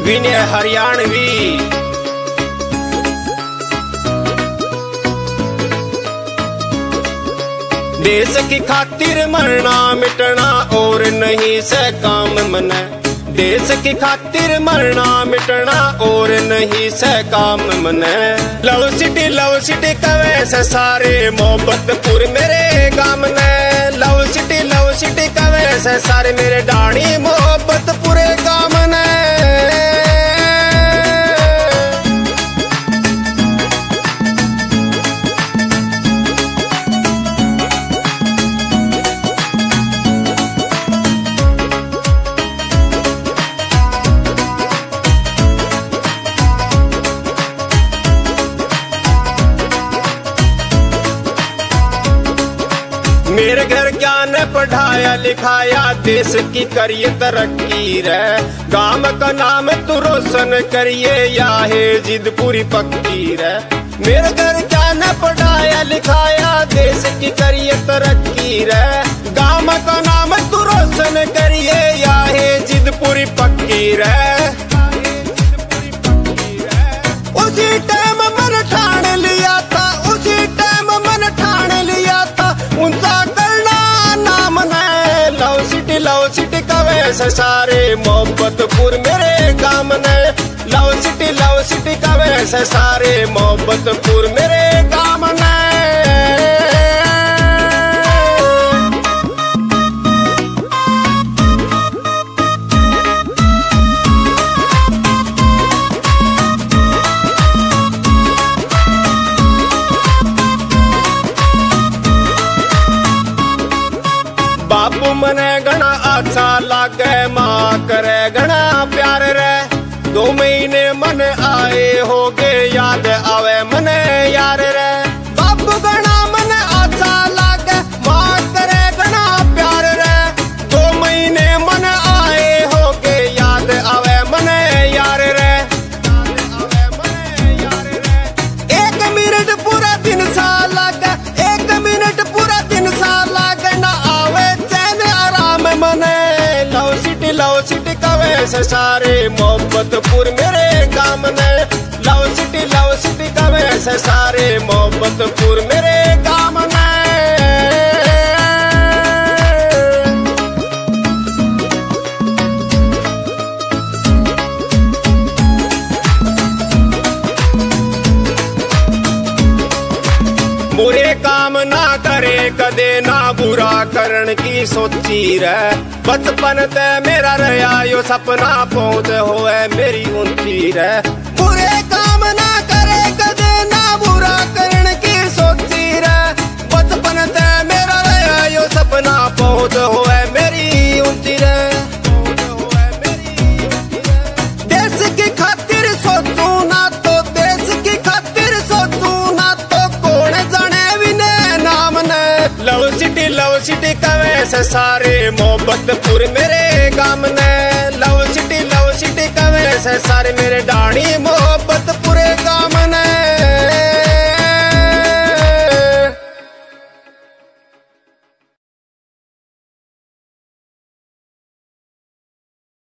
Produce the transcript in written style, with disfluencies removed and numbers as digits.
विनय हरियाणवी। देश की खातिर मरना मिटना और नहीं से काम मने। देश की खातिर मरना मिटना और नहीं से काम मने। लव सिटी कवे से सारे मोहब्बतपुर मेरे गाम ने। लव सिटी कवे से सारे मेरे डाणी मोहब्बतपुरे गाम ने। मेरे घर ज्ञान पढ़ाया लिखाया देश की करिए तरक्की रे। गांव का नाम तू रोशन करिए या है जिद पूरी पक्की रे। मेरे घर ज्ञान पढ़ाया लिखाया देश की करिए तरक्की रे। गांव का नाम तू रोशन करिए या है जिद पूरी पक्की रे। उसी टाइम मन ठान लिया था, उसी टाइम मन ठान लिया था उनका करना नाम ने। लव सिटी कवे से सारे मोहब्बतपुर मेरे गाम ने। लव सिटी कवे से सारे मोहब्बतपुर मेरे गाम ने। बापू मने घना अच्छा लागे, माँ करे घना प्यार रे। 2 महीने मन आए हो गए याद आवे मने यार रे। बापू घना मन अच्छा लागे, माँ करे घना प्यार रे। 2 महीने मन आए हो गए याद आवे मने यार रे। 1 मिनट पूरा दिन सा लागे, 1 मिनट पूरा दिन सा लागे ना आवे मने। लव सिटी कवे से सारे मोहब्बतपुर मेरे गाम ने। लव सिटी कवे से सारे मोहब्बतपुर मेरे गाम ने। बुरे काम ना करे कदे ना बुरा करण की सोची रे। बचपन ते मेरा रहा यो सपना पहुंच होए मेरी ऊंची रे। बुरे काम ना करे कदे ना बुरा करण की सोची रे। बचपन ते मेरा रहा यो सपना पहुंच होए मेरी ऊंची रे। देश की खातिर सोचू ना तो, देश की खातिर सोचू ना तो कौन जाने विने नाम ने। लव सिटी कवे से सारे मोहब्बतपुर मेरे गाम ने। लव सिटी कवे से सारे